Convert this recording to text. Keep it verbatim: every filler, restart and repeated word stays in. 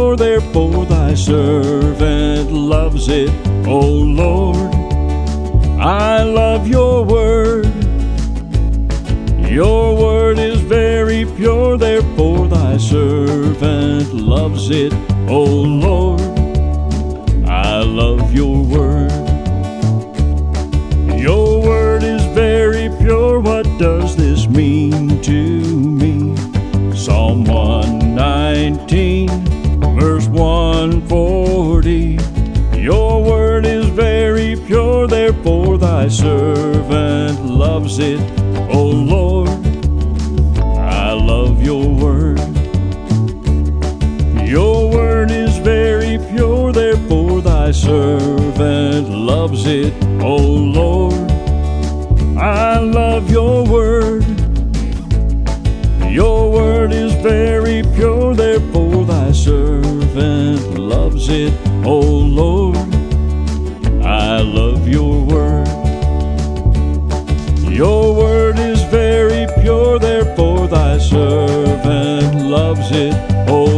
pure, therefore thy servant loves it. O Lord, I love your word. Your word is very pure, therefore thy servant loves it. O Lord, I love your word. Your word is very pure. What does this mean to me? Psalm one nineteen, verse one forty. Your word is very pure, therefore thy servant loves it. O Lord, I love your word. Your word is very pure, therefore thy servant loves it. O Lord, I love your word. Your word is very pure, therefore thy servant loves it. O Lord, I love your word. Your word is very pure, therefore thy servant loves it. O